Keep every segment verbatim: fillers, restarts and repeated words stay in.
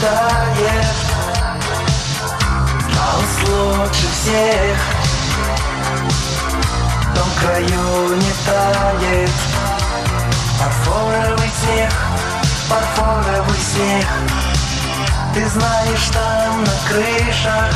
тает, Хаус лучше всех, в том краю не тает. Фарфоровый снег, фарфоровый снег, ты знаешь, там на крышах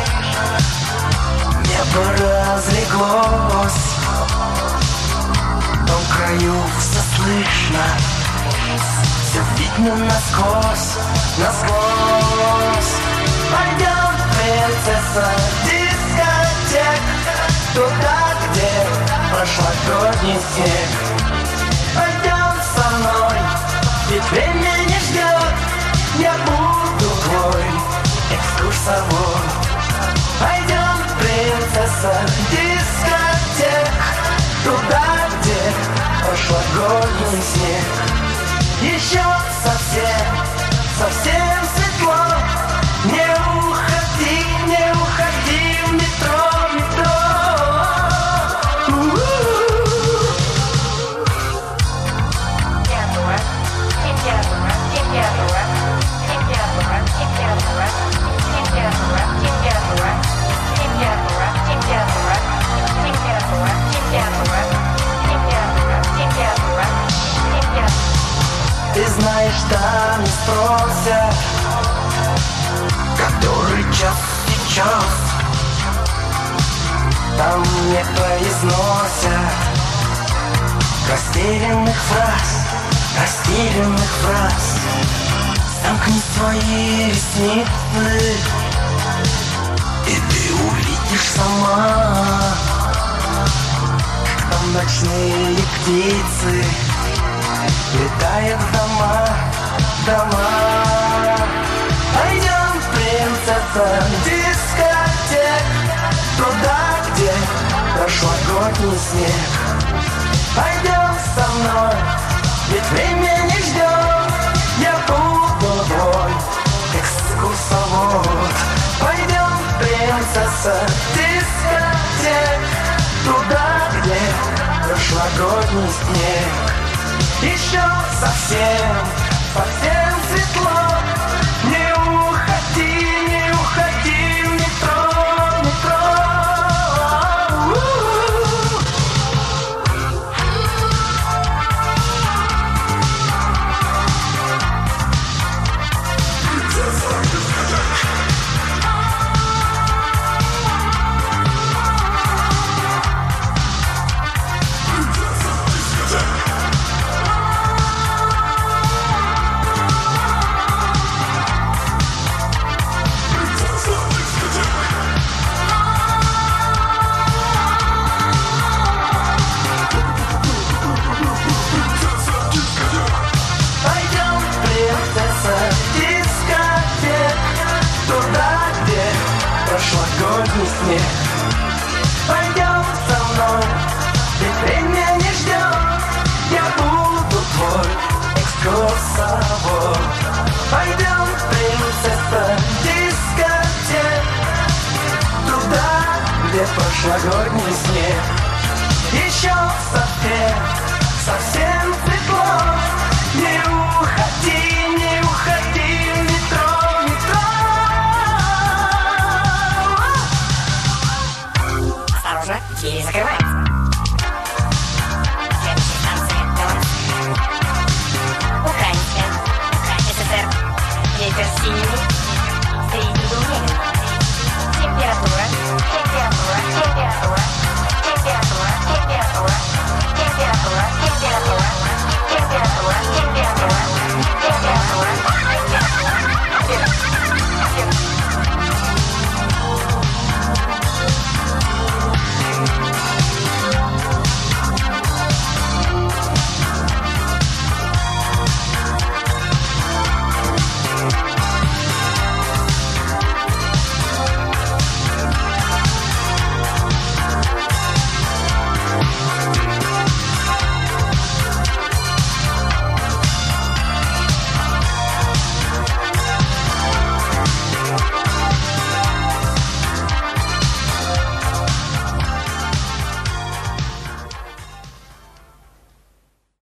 небо разлеглось, в том краю все слышно, все видно насквозь, насквозь. Пойдем, принцесса, дискотек, туда, где прошлогодний снег. Пойдем со мной, ведь время не ждет, я буду твой экскурсовод. Пойдем, принцесса, дискотек, туда, где прошлогодний снег. Еще совсем, совсем светло, не уходи, не уходи в метро, метро. Ты знаешь, там не спросят, который час сейчас, там не произносят растерянных фраз, растерянных фраз. Сомкни свои ресницы, и ты увидишь сама, там ночные птицы летают в дома, дома. Пойдем, принцесса, дискотек, туда, где прошлогодний снег. Пойдем со мной, ведь время не ждет, я буду твой экскурсовод. Пойдем, принцесса, дискотек, туда, где прошлогодний снег. Еще совсем, совсем светло, не уходи, не уходи в метро, метро. Прошлогодний снег. Пойдем со мной, ведь время не ждет, я буду твой экскурсовод. Пойдем, принцесса, дискотек, туда, где прошлогодний снег. Еще совсем, совсем светло, не уходи, не уходи в метро, метро. Осторожно, двери закрываются.